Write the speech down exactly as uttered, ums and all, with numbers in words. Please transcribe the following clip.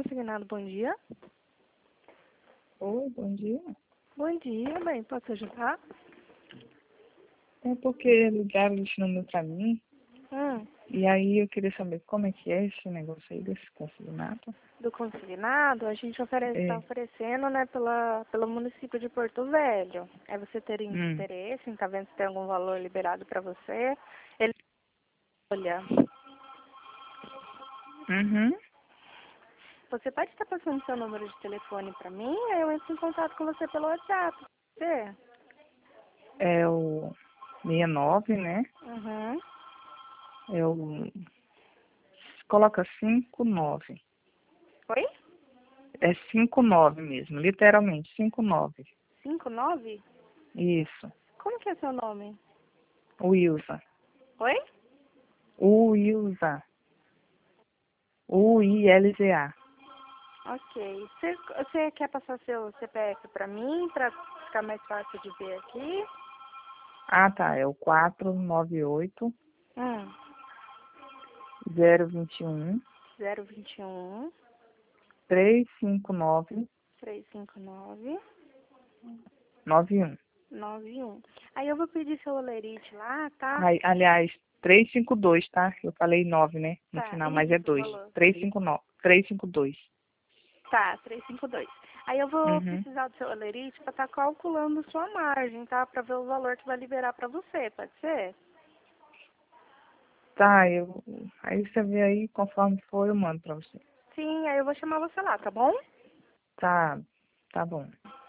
consignado, bom dia. Oi, bom dia. Bom dia, bem, posso ajudar? É porque ligaram esse número pra mim, Hum, e aí eu queria saber como é que é esse negócio aí desse consignado. do consignado, a gente oferece, está É. oferecendo, né, pela, pelo município de Porto Velho. É você ter Hum. interesse em tá vendo se tem algum valor liberado para você. Ele, olha, Uhum. você pode estar passando seu número de telefone para mim, aí eu entro em contato com você pelo WhatsApp. Você? É o sessenta e nove, né? Uhum. É o... Coloca cinquenta e nove. Oi? É cinquenta e nove mesmo, literalmente, cinquenta e nove. Cinco nove? Isso. Como que é seu nome? Wilza. Oi? Wilza. U I L Z A. Ok. Você, você quer passar seu C P F para mim, para ficar mais fácil de ver aqui? Ah, tá. É o quatro nove oito Hum. zero dois um zero vinte e um, três cinco nove trezentos e cinquenta e nove, nove um. noventa e um. Aí eu vou pedir seu olerite lá, tá? Ai, aliás, trezentos e cinquenta e dois, tá? Eu falei nove, né? No Tá, final, mas é isso, o dois. valor. trezentos e cinquenta e nove. trezentos e cinquenta e dois. Tá, trezentos e cinquenta e dois. Aí eu vou Uhum. precisar do seu olerite para estar calculando sua margem, tá? Para ver o valor que vai liberar para você, pode ser? Tá, eu. Aí você vê aí, conforme for, eu mando pra você. Sim, aí eu vou chamar você lá, tá bom? Tá, tá bom.